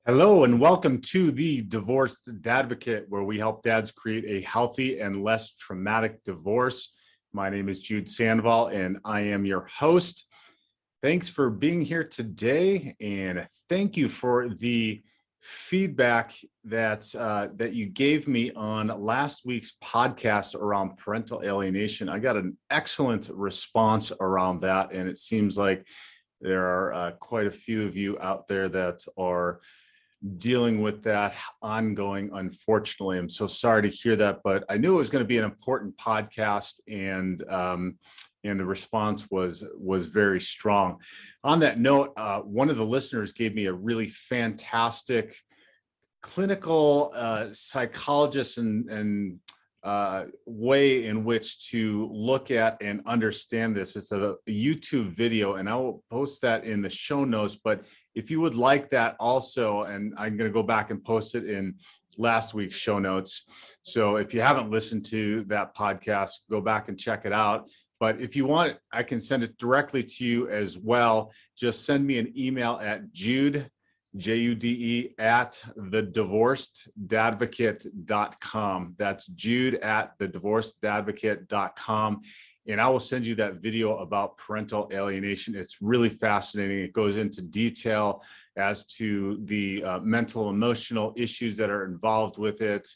Hello and welcome to the Divorced Dadvocate, where we help dads create a healthy and less traumatic divorce. My name is Jude Sandoval and I am your host. Thanks for being here today, and thank you for the feedback that you gave me on last week's podcast around parental alienation. I got an excellent response around that, and it seems like there are quite a few of you out there that are dealing with that ongoing. Unfortunately, I'm so sorry to hear that, but I knew it was going to be an important podcast, and the response was very strong. On that note, one of the listeners gave me a really fantastic clinical psychologist and way in which to look at and understand this. It's a YouTube video, and I will post that in the show notes. But if you would like that also, and I'm going to go back and post it in last week's show notes. So if you haven't listened to that podcast, go back and check it out. But if you want it, I can send it directly to you as well. Just send me an email at Jude, Jude, at thedivorceddadvocate.com. That's Jude at thedivorceddadvocate.com. And I will send you that video about parental alienation. It's really fascinating. It goes into detail as to the mental, emotional issues that are involved with it,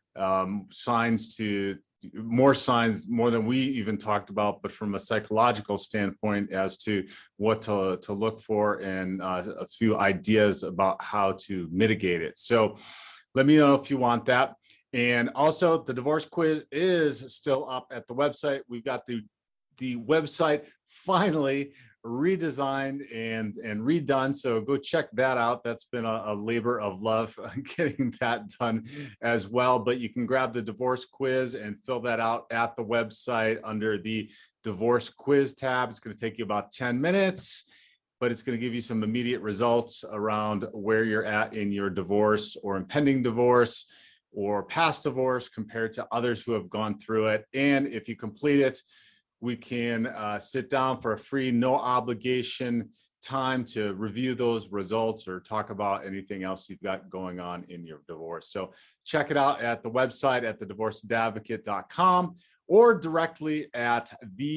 more signs than we even talked about, but from a psychological standpoint as to what to look for, and a few ideas about how to mitigate it. So let me know if you want that. And also, the divorce quiz is still up at the website. We've got the website finally redesigned and redone, so go check that out. That's been a labor of love getting that done as well. But you can grab the divorce quiz and fill that out at the website under the divorce quiz tab. It's going to take you about 10 minutes, but it's going to give you some immediate results around where you're at in your divorce or impending divorce or past divorce compared to others who have gone through it. And if you complete it, we can sit down for a free, no obligation time to review those results or talk about anything else you've got going on in your divorce. So check it out at the website at thedivorceddadvocate.com or directly at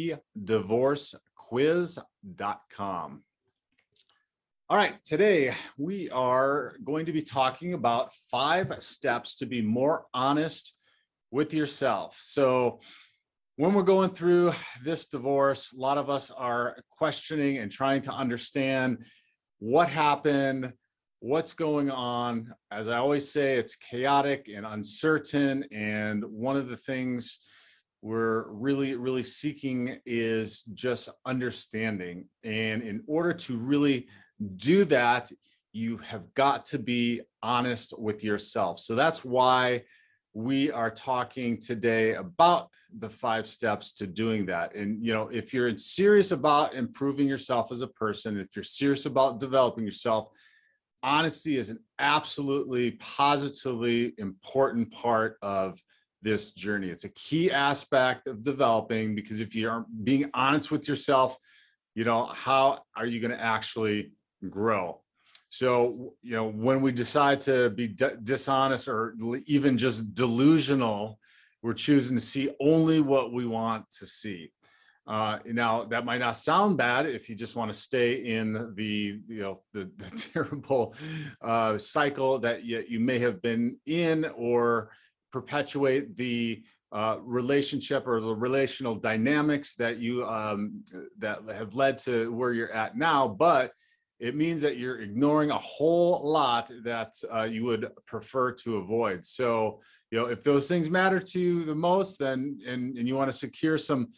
thedivorcequiz.com. All right, today we are going to be talking about 5 steps to be more honest with yourself. So when we're going through this divorce, a lot of us are questioning and trying to understand what happened, what's going on. As I always say, it's chaotic and uncertain. And one of the things we're really, really seeking is just understanding. And in order to really do that, you have got to be honest with yourself. So that's why we are talking today about the 5 steps to doing that. And, if you're serious about improving yourself as a person, if you're serious about developing yourself, honesty is an absolutely positively important part of this journey. It's a key aspect of developing, because if you aren't being honest with yourself, how are you going to actually grow? So, when we decide to be dishonest or even just delusional, we're choosing to see only what we want to see. Now, that might not sound bad if you just want to stay in the terrible cycle that you may have been in, or perpetuate the relationship or the relational dynamics that you that have led to where you're at now. But it means that you're ignoring a whole lot that you would prefer to avoid. So, if those things matter to you the most, then and you want to secure some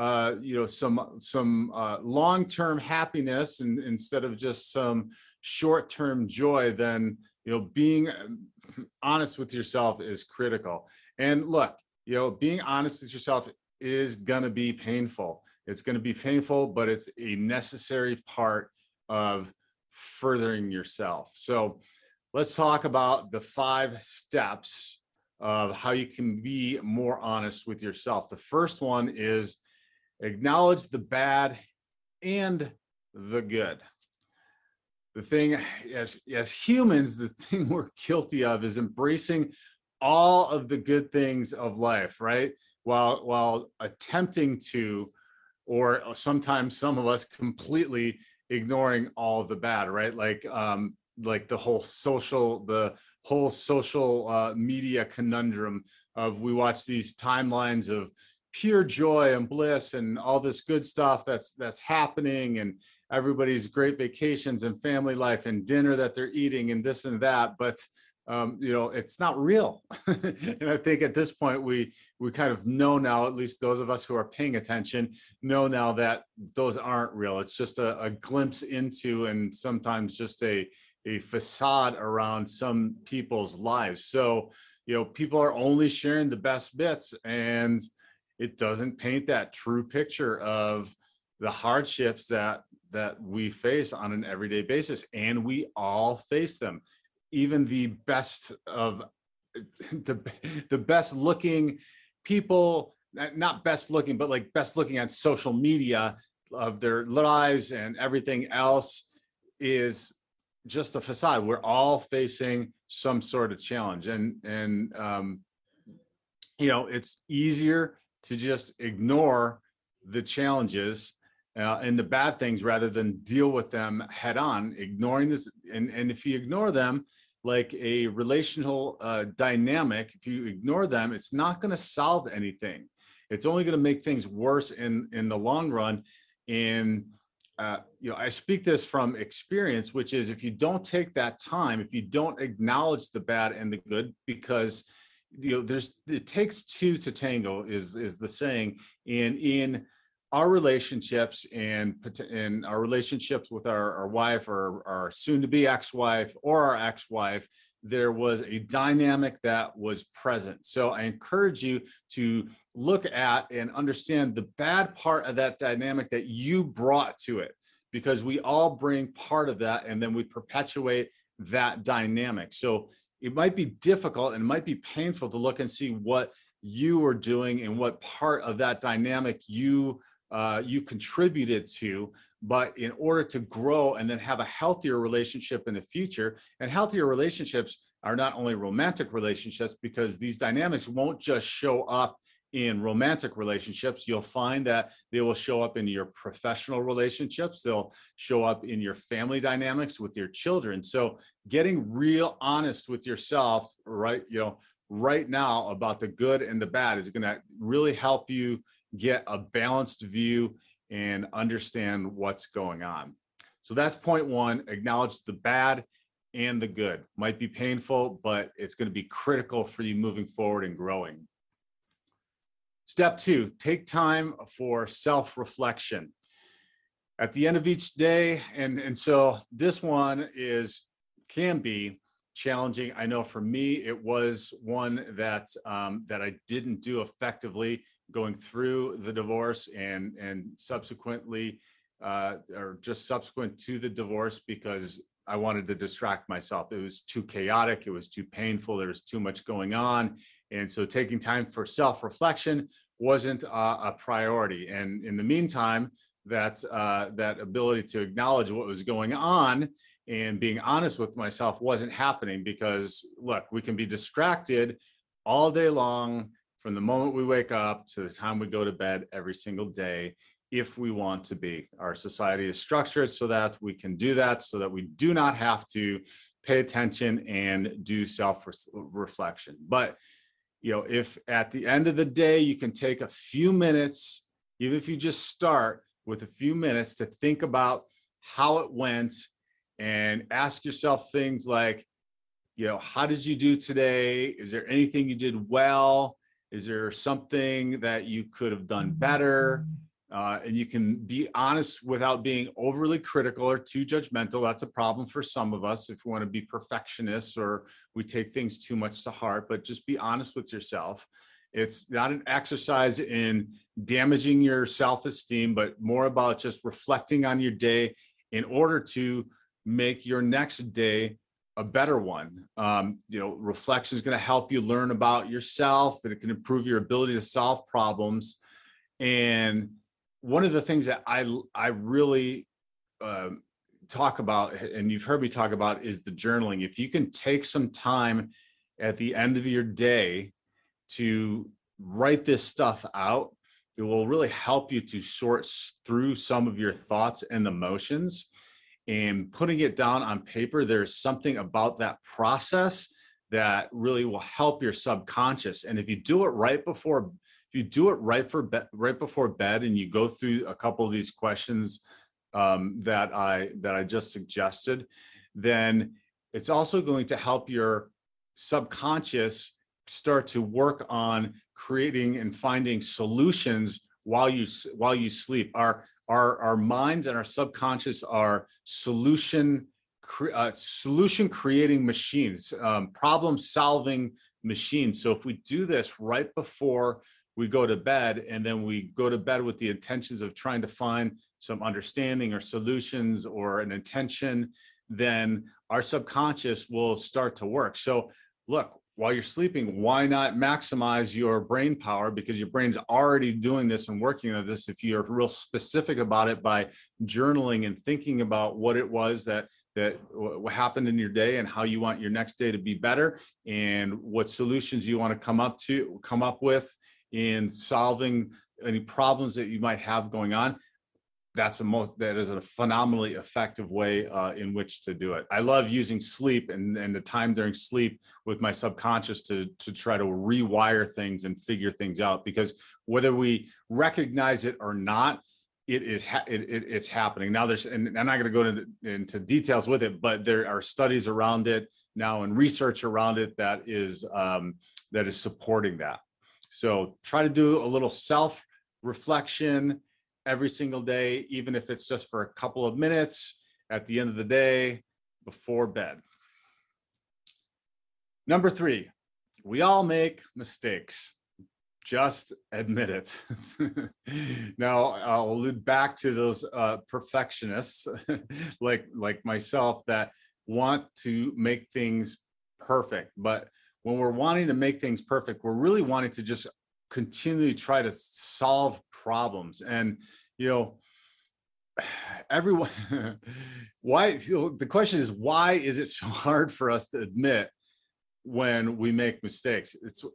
long-term happiness, and instead of just some short-term joy, then being honest with yourself is critical. And look, being honest with yourself is going to be painful. It's going to be painful, but it's a necessary part of furthering yourself. So let's talk about the 5 steps of how you can be more honest with yourself. The first one is acknowledge the bad and the good. the thing as humans, the thing we're guilty of is embracing all of the good things of life, right? While attempting to, or sometimes some of us completely ignoring all of the bad, right? Like the whole social media conundrum of, we watch these timelines of pure joy and bliss and all this good stuff that's happening, and everybody's great vacations and family life and dinner that they're eating and this and that, but it's not real. And I think at this point we kind of know now, at least those of us who are paying attention know now, that those aren't real. It's just a glimpse into, and sometimes just a facade around some people's lives. So people are only sharing the best bits, and it doesn't paint that true picture of the hardships that we face on an everyday basis. And we all face them. Even the best of the best looking people, not best looking, but like best looking on social media of their lives and everything else, is just a facade. We're all facing some sort of challenge, and it's easier to just ignore the challenges and the bad things rather than deal with them head on. Ignoring this, and if you ignore them, like a relational dynamic, if you ignore them, it's not going to solve anything. It's only going to make things worse in the long run. And I speak this from experience, which is, if you don't take that time, if you don't acknowledge the bad and the good, because it takes two to tango is the saying. And in our relationships and our relationships with our wife, or our soon-to-be ex-wife, or our ex-wife, there was a dynamic that was present. So I encourage you to look at and understand the bad part of that dynamic that you brought to it, because we all bring part of that, and then we perpetuate that dynamic. So it might be difficult and it might be painful to look and see what you were doing and what part of that dynamic you contributed to. But in order to grow and then have a healthier relationship in the future, and healthier relationships are not only romantic relationships, because these dynamics won't just show up in romantic relationships. You'll find that they will show up in your professional relationships. They'll show up in your family dynamics with your children. So getting real honest with yourself, right now, about the good and the bad is going to really help you get a balanced view and understand what's going on. So that's point one. Acknowledge the bad and the good. Might be painful, but it's going to be critical for you moving forward and growing. Step two, take time for self-reflection at the end of each day. And so this one can be challenging. I know for me, it was one that I didn't do effectively going through the divorce and subsequently, or just subsequent to the divorce, because I wanted to distract myself. It was too chaotic. It was too painful. There was too much going on. And so taking time for self-reflection wasn't a priority. And in the meantime, that ability to acknowledge what was going on and being honest with myself wasn't happening, because look, we can be distracted all day long from the moment we wake up to the time we go to bed every single day, if we want to be. Our society is structured so that we can do that, so that we do not have to pay attention and do self-reflection. But if at the end of the day you can take a few minutes, even if you just start with a few minutes, to think about how it went and ask yourself things like, how did you do today? Is there anything you did well? Is there something that you could have done better? And you can be honest without being overly critical or too judgmental. That's a problem for some of us if we want to be perfectionists or we take things too much to heart, but just be honest with yourself. It's not an exercise in damaging your self-esteem, but more about just reflecting on your day in order to make your next day a better one. Reflection is going to help you learn about yourself, and it can improve your ability to solve problems. And one of the things that I really talk about, and you've heard me talk about, is the journaling. If you can take some time at the end of your day to write this stuff out, it will really help you to sort through some of your thoughts and emotions. And putting it down on paper, there's something about that process that really will help your subconscious. And if you do it right before, right before bed, and you go through a couple of these questions that I just suggested, then it's also going to help your subconscious start to work on creating and finding solutions while you sleep. Our minds and our subconscious are solution creating machines, problem solving machines. So if we do this right before we go to bed, and then we go to bed with the intentions of trying to find some understanding or solutions or an intention, then our subconscious will start to work. So look, while you're sleeping, why not maximize your brain power? Because your brain's already doing this and working on this. If you're real specific about it by journaling and thinking about what it was that what happened in your day and how you want your next day to be better, and what solutions you want to come up with in solving any problems that you might have going on, that is a phenomenally effective way in which to do it. I love using sleep and the time during sleep with my subconscious to try to rewire things and figure things out, because whether we recognize it or not, it's happening. Now and I'm not going to go into details with it, but there are studies around it now and research around it that is supporting that. So try to do a little self-reflection every single day, even if it's just for a couple of minutes at the end of the day before bed. Number 3, we all make mistakes. Just admit it. Now, I'll allude back to those perfectionists like myself that want to make things perfect. But when we're wanting to make things perfect, we're really wanting to just continually try to solve problems. And, everyone, the question is, why is it so hard for us to admit when we make mistakes?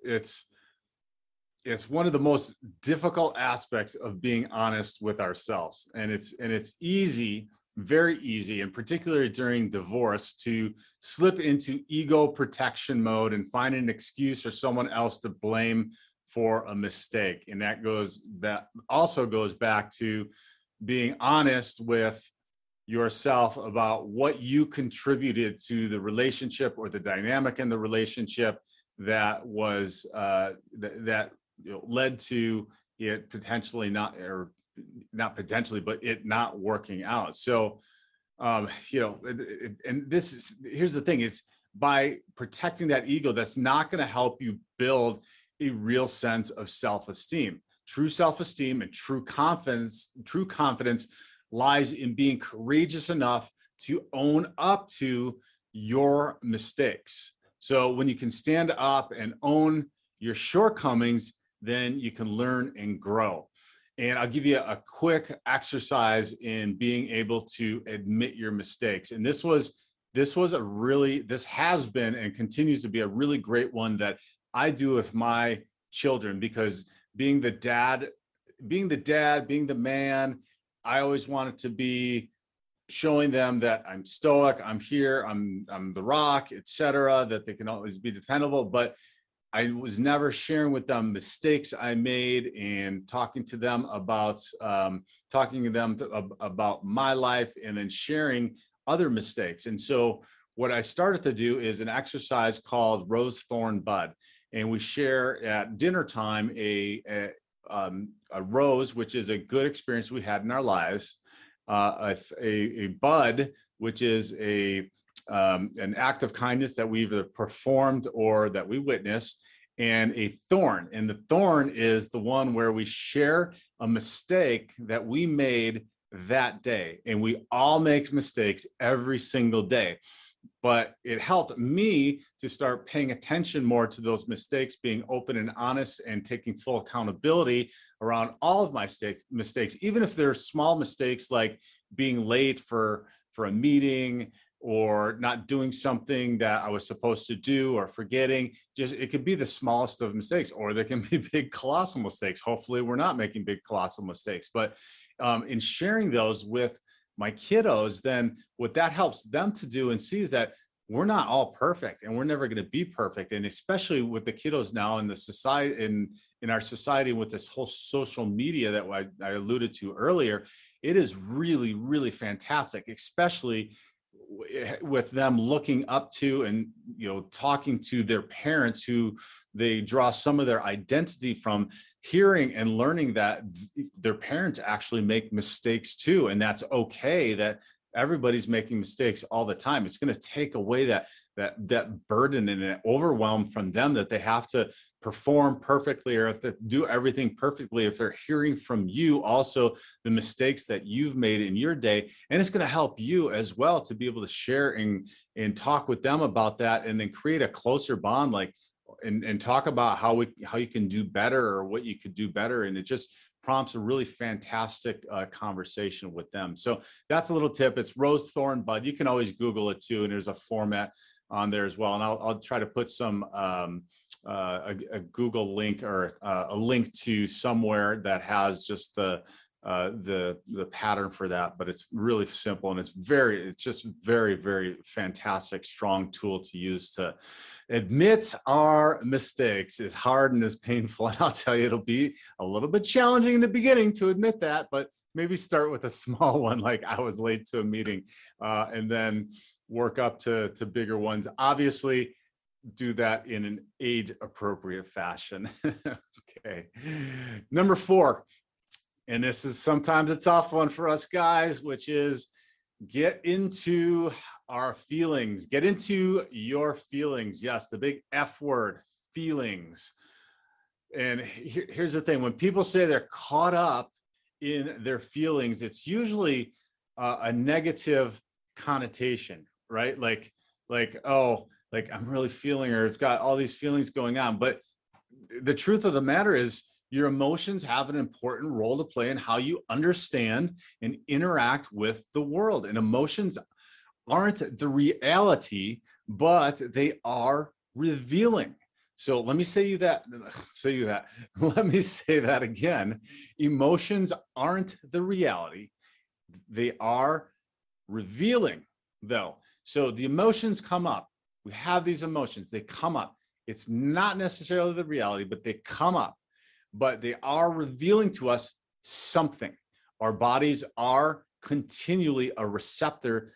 It's one of the most difficult aspects of being honest with ourselves. And it's easy, very easy, and particularly during divorce, to slip into ego protection mode and find an excuse for someone else to blame for a mistake. And that also goes back to being honest with yourself about what you contributed to the relationship or the dynamic in the relationship that was that led to it potentially not, or not potentially, but it not working out. So and here's the thing, is by protecting that ego, that's not going to help you build a real sense of self-esteem. True self-esteem and true confidence lies in being courageous enough to own up to your mistakes. So when you can stand up and own your shortcomings, then you can learn and grow. And I'll give you a quick exercise in being able to admit your mistakes. And this has been and continues to be a really great one that I do with my children, because being the dad, being the man, I always wanted to be showing them that I'm stoic, I'm here, I'm the rock, etc., that they can always be dependable. But I was never sharing with them mistakes I made and talking to them about my life, and then sharing other mistakes. And so what I started to do is an exercise called Rose, Thorn, Bud. And we share at dinner time a rose, which is a good experience we had in our lives, a bud, which is an act of kindness that we've either performed or that we witnessed, and a thorn. And the thorn is the one where we share a mistake that we made that day. And we all make mistakes every single day. But it helped me to start paying attention more to those mistakes, being open and honest, and taking full accountability around all of my mistakes, even if they're small mistakes like being late for for a meeting, or not doing something that I was supposed to do, or forgetting. Just, it could be the smallest of mistakes, or there can be big colossal mistakes. Hopefully we're not making big colossal mistakes, but in sharing those with my kiddos, then what that helps them to do and see is that we're not all perfect, and we're never going to be perfect. And especially with the kiddos now in the society, in our society, with this whole social media that I alluded to earlier, it is really, really fantastic, especially with them looking up to and, you know, talking to their parents who they draw some of their identity from, hearing and learning that their parents actually make mistakes too, and that's okay, that everybody's making mistakes all the time. It's going to take away that burden and that overwhelm from them, that they have to perform perfectly or if they do everything perfectly, if they're hearing from you also the mistakes that you've made in your day. And it's going to help you as well to be able to share and talk with them about that, and then create a closer bond, like, and talk about how you can do better, or what you could do better. And it just prompts a really fantastic conversation with them. So that's a little tip. It's Rose Thorn Bud. You can always Google it too, and there's a format on there as well. And I'll try to put some a Google link, or a link to somewhere that has just the pattern for that. But it's really simple, and it's just very, very fantastic, strong tool to use to admit our mistakes. Is hard and is painful, and I'll tell you, it'll be a little bit challenging in the beginning to admit that, but maybe start with a small one, like I was late to a meeting, and then work up to bigger ones. Obviously, do that in an age appropriate fashion. Okay. Number 4, and this is sometimes a tough one for us guys, which is get into our feelings. Get into your feelings. Yes, the big F word, feelings. And here's the thing. When people say they're caught up in their feelings, it's usually a negative connotation, right? Like, oh, like I'm really feeling, or it's got all these feelings going on. But the truth of the matter is, your emotions have an important role to play in how you understand and interact with the world. And emotions aren't the reality, but they are revealing. So let me say that. Let me say that again. Emotions aren't the reality. They are revealing, though. So the emotions come up. We have these emotions. They come up. It's not necessarily the reality, but they come up. But they are revealing to us something. Our bodies are continually a receptor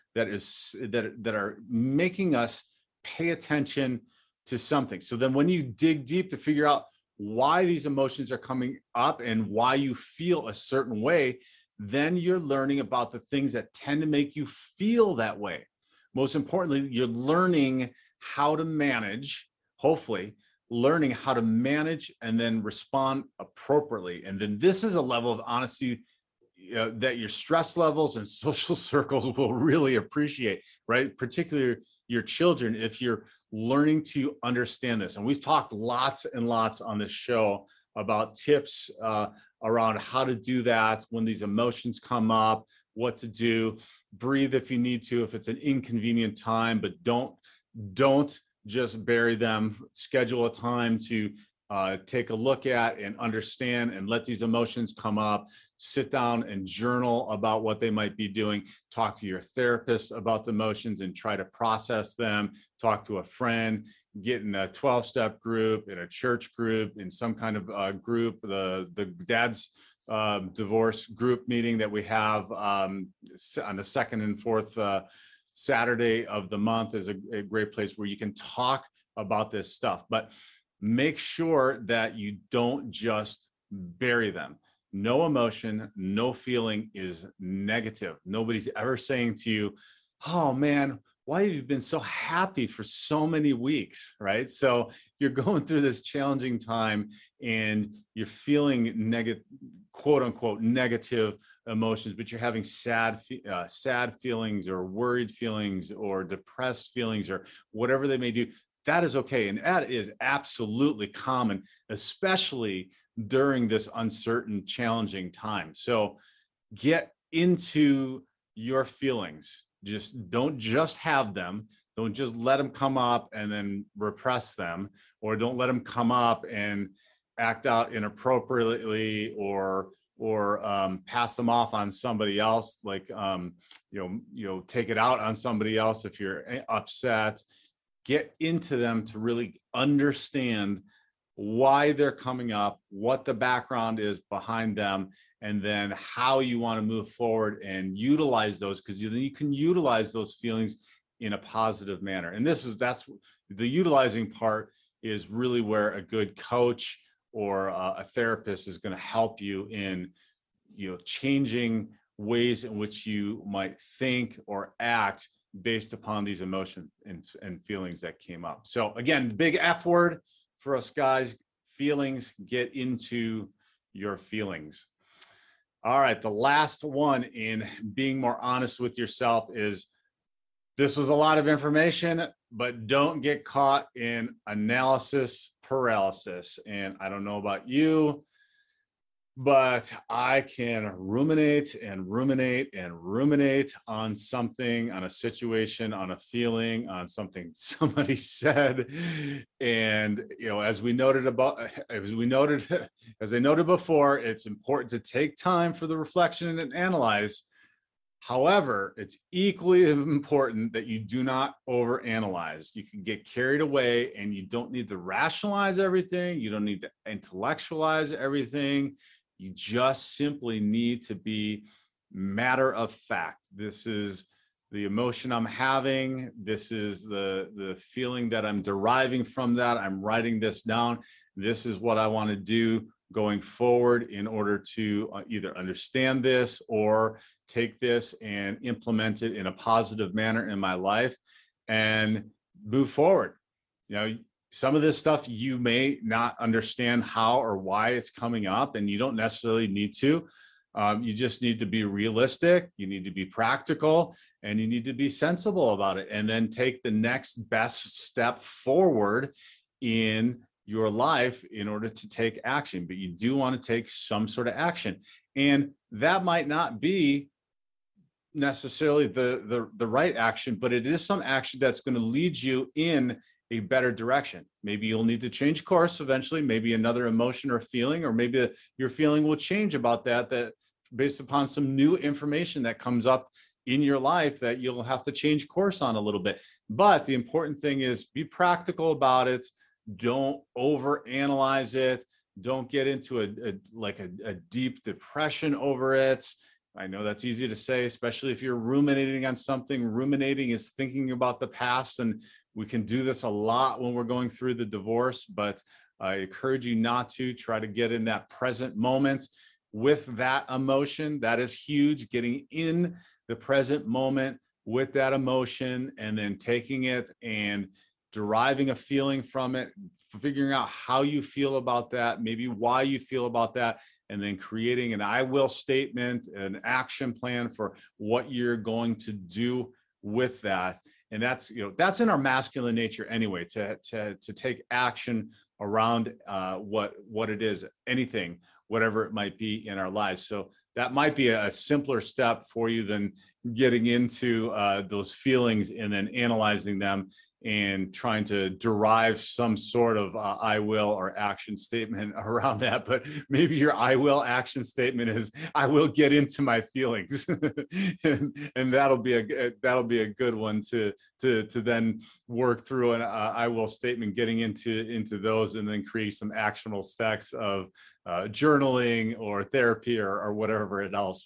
that are making us pay attention to something. So then when you dig deep to figure out why these emotions are coming up and why you feel a certain way, then you're learning about the things that tend to make you feel that way. Most importantly, you're learning how to manage, hopefully, learning how to manage and then respond appropriately. And then this is a level of honesty that your stress levels and social circles will really appreciate, right? Particularly your children, if you're learning to understand this. And we've talked lots and lots on this show about tips around how to do that when these emotions come up, what to do. Breathe if you need to, if it's an inconvenient time, but don't just bury them. Schedule a time to take a look at and understand and let these emotions come up. Sit down and journal about what they might be doing. Talk to your therapist about the emotions and try to process them. Talk to a friend. Get in a 12-step group, in a church group, in some kind of group. The dad's divorce group meeting that we have on the second and fourth Saturday of the month is a great place where you can talk about this stuff. But make sure that you don't just bury them. No emotion, no feeling is negative. Nobody's ever saying to you, oh man, why have you been so happy for so many weeks, right? So you're going through this challenging time and you're feeling negative, quote unquote, negative emotions, but you're having sad feelings or worried feelings or depressed feelings or whatever they may do. That is okay. And that is absolutely common, especially during this uncertain, challenging time. So get into your feelings. don't just have them. Don't just let them come up and then repress them, or don't let them come up and act out inappropriately or pass them off on somebody else, like take it out on somebody else if you're upset. Get into them to really understand why they're coming up, what the background is behind them, and then how you want to move forward and utilize those, because then you can utilize those feelings in a positive manner. And that's the utilizing part is really where a good coach or a therapist is going to help you in, changing ways in which you might think or act based upon these emotions and feelings that came up. So again, the big F word for us guys, feelings. Get into your feelings. All right, the last one in being more honest with yourself is, this was a lot of information, but don't get caught in analysis paralysis. And I don't know about you, but I can ruminate on something, on a situation, on a feeling, on something somebody said. And, as I noted before, it's important to take time for the reflection and analyze. However, it's equally important that you do not overanalyze. You can get carried away, and you don't need to rationalize everything. You don't need to intellectualize everything. You just simply need to be matter of fact. This is the emotion I'm having. This is the feeling that I'm deriving from that. I'm writing this down. This is what I want to do going forward in order to either understand this or take this and implement it in a positive manner in my life and move forward. Some of this stuff you may not understand how or why it's coming up, and you don't necessarily need to. You just need to be realistic, you need to be practical, and you need to be sensible about it, and then take the next best step forward in your life in order to take action. But you do want to take some sort of action, and that might not be necessarily the right action, but it is some action that's going to lead you in a better direction. Maybe you'll need to change course eventually, maybe another emotion or feeling, or maybe your feeling will change about that based upon some new information that comes up in your life that you'll have to change course on a little bit. But the important thing is be practical about it. Don't overanalyze it. Don't get into a deep depression over it. I know that's easy to say, especially if you're ruminating on something. Ruminating is thinking about the past, and we can do this a lot when we're going through the divorce, but I encourage you not to. Try to get in that present moment with that emotion. That is huge, getting in the present moment with that emotion and then taking it and deriving a feeling from it, figuring out how you feel about that, maybe why you feel about that, and then creating an I will statement, an action plan for what you're going to do with that. And that's in our masculine nature anyway, to take action around what it is, anything, whatever it might be in our lives. So that might be a simpler step for you than getting into those feelings and then analyzing them and trying to derive some sort of I will or action statement around that. But maybe your I will action statement is I will get into my feelings, and that'll be a good one to then work through an I will statement, getting into those, and then create some actionable steps of journaling or therapy or whatever else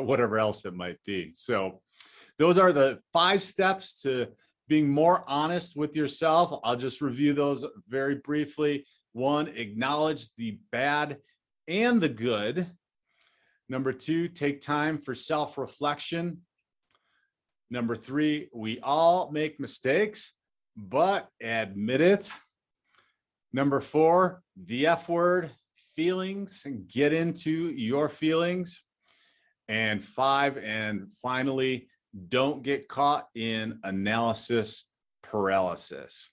it might be. So those are the 5 steps to being more honest with yourself. I'll just review those very briefly. 1, acknowledge the bad and the good. Number 2, take time for self-reflection. Number 3, we all make mistakes, but admit it. Number 4, the F word, feelings, and get into your feelings. And 5, and finally, don't get caught in analysis paralysis.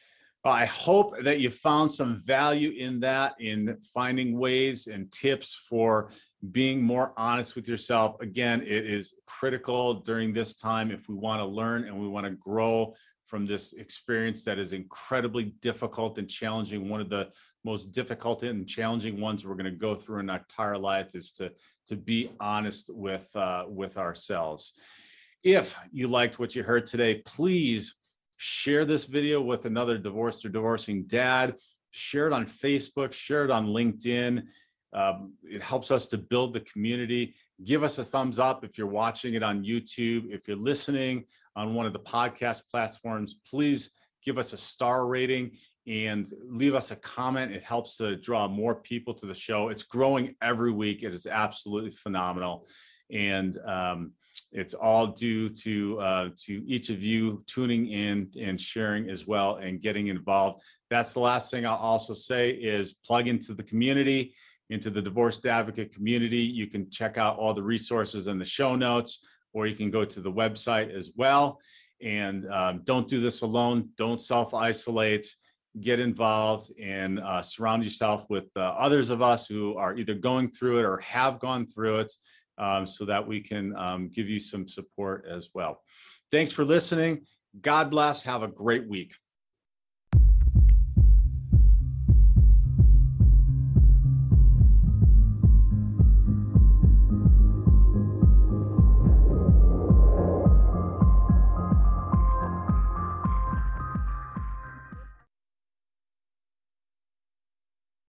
I hope that you found some value in that, in finding ways and tips for being more honest with yourself. Again, it is critical during this time if we want to learn and we want to grow from this experience that is incredibly difficult and challenging. One of the most difficult and challenging ones we're going to go through in our entire life is to be honest with ourselves. If you liked what you heard today, please share this video with another divorced or divorcing dad. Share it on Facebook, share it on LinkedIn. It helps us to build the community. Give us a thumbs up if you're watching it on YouTube. If you're listening on one of the podcast platforms, please give us a star rating and leave us a comment. It helps to draw more people to the show. It's growing every week. It is absolutely phenomenal. And it's all due to each of you tuning in and sharing as well and getting involved. That's the last thing I'll also say is plug into the community, into the Divorced Advocate community. You can check out all the resources in the show notes, or you can go to the website as well. And don't do this alone. Don't self-isolate. Get involved and surround yourself with others of us who are either going through it or have gone through it, so that we can give you some support as well. Thanks for listening. God bless. Have a great week.